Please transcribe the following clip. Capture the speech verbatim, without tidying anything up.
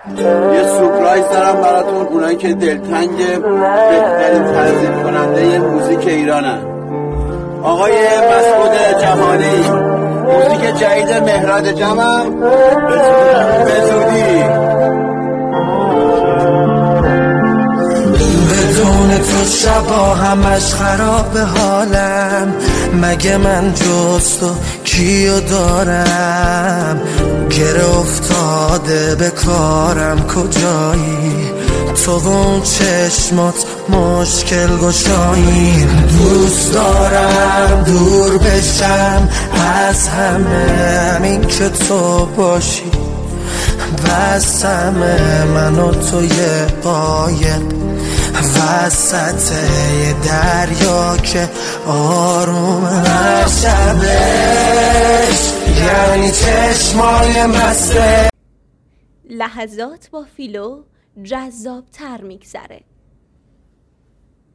یه سورپرایز دارم براتون، اونایی که دلتنگ بهترین تنظیم کننده موزیک ایرانن. آقای مسعود جهانی، موزیک جدید مهراد جمعم به زودی. بدون تو شبا همش خراب حالم، مگه من جز تو کیو دارم؟ گره افتاده به کارم کجایی؟ تو اون چشمات مشکل گشایین. دوست دارم دور بشم از همه، همین که تو باشی بس همه. من و تو یه قایق وسط یه دریا که آروم هر شبش، یعنی چشمای مسته. لحظات با فیلو جذاب تر میگذره.